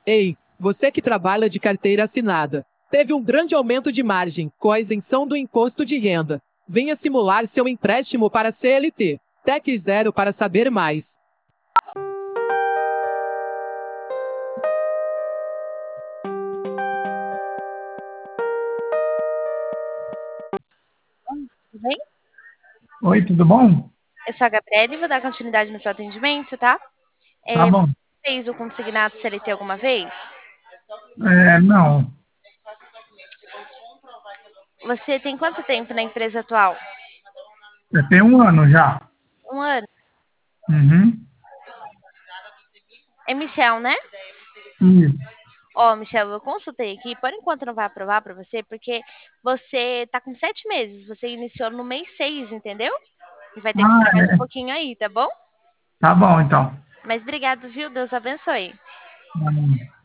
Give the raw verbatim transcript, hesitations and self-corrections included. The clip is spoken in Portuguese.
Ei, você que trabalha de carteira assinada, teve um grande aumento de margem com a isenção do imposto de renda. Venha simular seu empréstimo para C L T. Tec Zero para saber mais. Tudo bem? Oi, tudo bom? Eu sou a Gabriela e vou dar continuidade no seu atendimento, tá? Tá É, bom. você fez o consignado C L T alguma vez? É, não, Você tem quanto tempo na empresa atual? já tem um ano já. Um ano. Uhum. É Michel, né? Isso. Ó, Michel, eu consultei aqui, por enquanto não vai aprovar para você, porque você tá com sete meses, você iniciou no mês seis, entendeu? E vai ter que Ah, esperar mais um é. pouquinho aí, tá bom? Tá bom, então. Mas obrigado, viu? Deus abençoe. Tá bom.